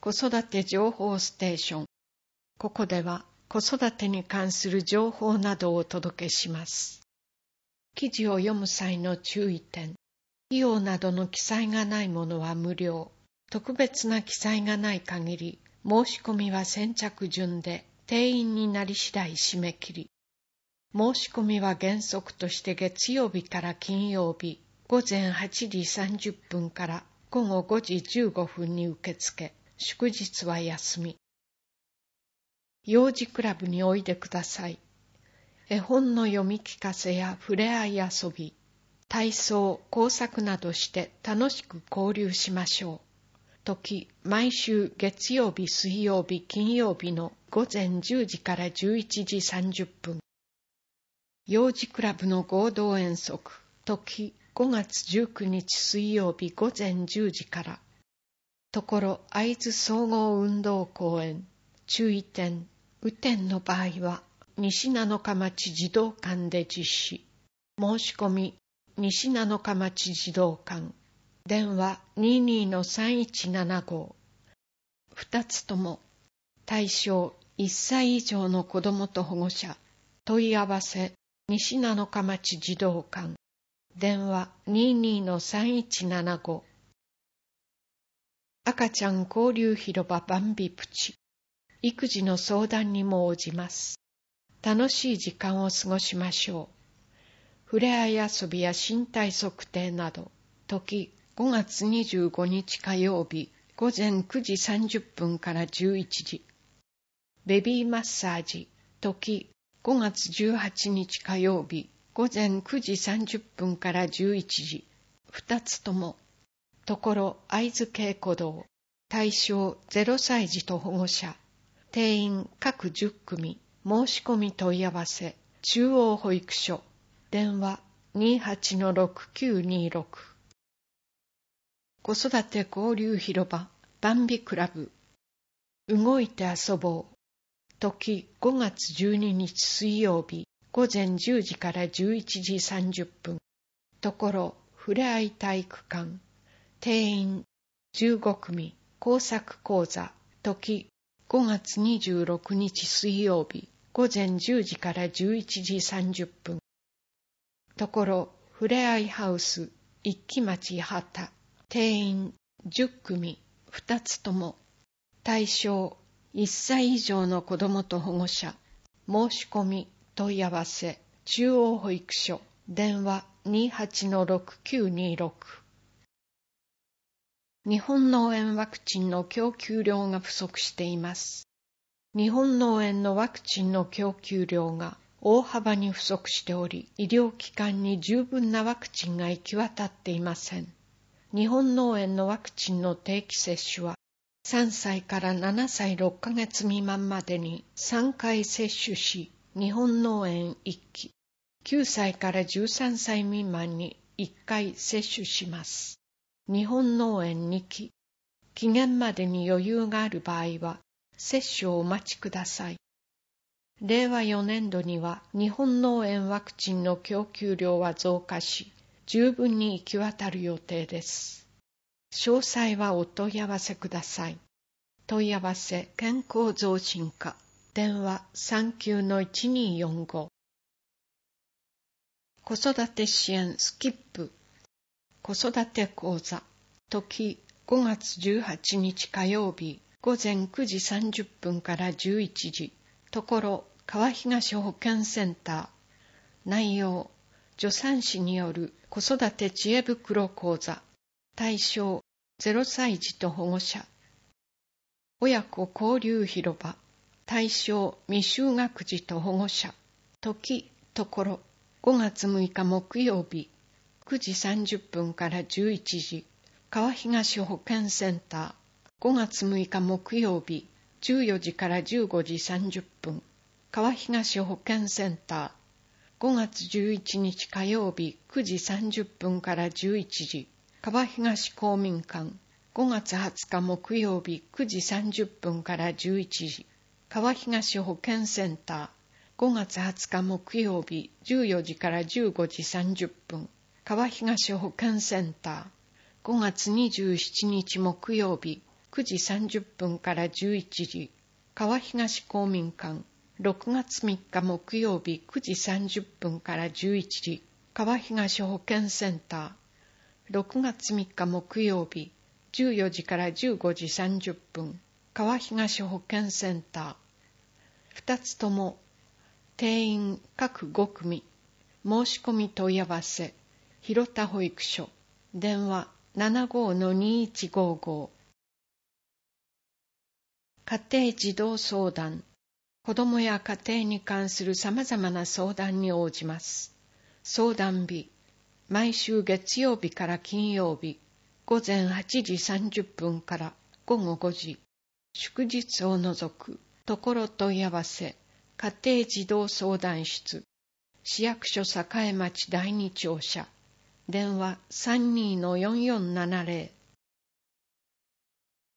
子育て情報ステーション。ここでは子育てに関する情報などをお届けします。記事を読む際の注意点。費用などの記載がないものは無料。特別な記載がない限り、申し込みは先着順で、定員になり次第締め切り。申し込みは原則として月曜日から金曜日、午前8時30分から午後5時15分に受け付け、祝日は休み。幼児クラブにおいでください。絵本の読み聞かせや触れ合い遊び、体操、工作などして楽しく交流しましょう。時、毎週月曜日、水曜日、金曜日の午前10時から11時30分。幼児クラブの合同遠足、時、5月19日水曜日午前10時から。ところ、会津総合運動公園。注意点、雨天の場合は、西七日町児童館で実施。申し込み、西七日町児童館。電話 22-3175。2つとも、対象1歳以上の子どもと保護者。問い合わせ、西七日町児童館。電話 22-3175。赤ちゃん交流広場バンビプチ。育児の相談にも応じます。楽しい時間を過ごしましょう。触れ合い遊びや身体測定など、時5月25日火曜日、午前9時30分から11時。ベビーマッサージ、時5月18日火曜日、午前9時30分から11時。2つとも、ところ会津稽古堂。対象0歳児と保護者。定員各10組。申し込み問い合わせ。中央保育所。電話 28-6926。子育て交流広場バンビクラブ。動いて遊ぼう。時5月12日水曜日。午前10時から11時30分。ところふれあい体育館。定員15組。工作講座。時5月26日水曜日。午前10時から11時30分。ところふれあいハウス。一木町畑。定員10組。2つとも。対象1歳以上の子どもと保護者。申し込み問い合わせ。中央保育所。電話 28-6926。日本脳炎ワクチンの供給量が不足しています。日本脳炎のワクチンの供給量が大幅に不足しており、医療機関に十分なワクチンが行き渡っていません。日本脳炎のワクチンの定期接種は、3歳から7歳6ヶ月未満までに3回接種し、日本脳炎1期、9歳から13歳未満に1回接種します。日本脳炎2期、期限までに余裕がある場合は、接種をお待ちください。令和4年度には日本脳炎ワクチンの供給量は増加し、十分に行き渡る予定です。詳細はお問い合わせください。問い合わせ健康増進課。電話 39-1245。子育て支援スキップ。子育て講座。時5月18日火曜日。午前9時30分から11時。ところ川東保健センター。内容、助産師による子育て知恵袋講座。対象、0歳児と保護者。親子交流広場。対象、未就学児と保護者。時、ところ、5月6日木曜日。9時30分から11時。川東保健センター。5月6日木曜日。14時から15時30分。川東保健センター。5月11日火曜日9時30分から11時。川東公民館。5月20日木曜日9時30分から11時。川東保健センター。5月20日木曜日14時から15時30分。川東保健センター。5月27日木曜日 9時30分から11時、川東公民館。6月3日木曜日9時30分から11時、川東保健センター。6月3日木曜日14時から15時30分、川東保健センター。2つとも定員各5組。申し込み問い合わせ、広田保育所。電話 75-2155。家庭児童相談。子どもや家庭に関するさまざまな相談に応じます。相談日、毎週月曜日から金曜日、午前8時30分から午後5時、祝日を除く、ところ問い合わせ、家庭児童相談室、市役所栄町第二庁舎、電話 32-4470、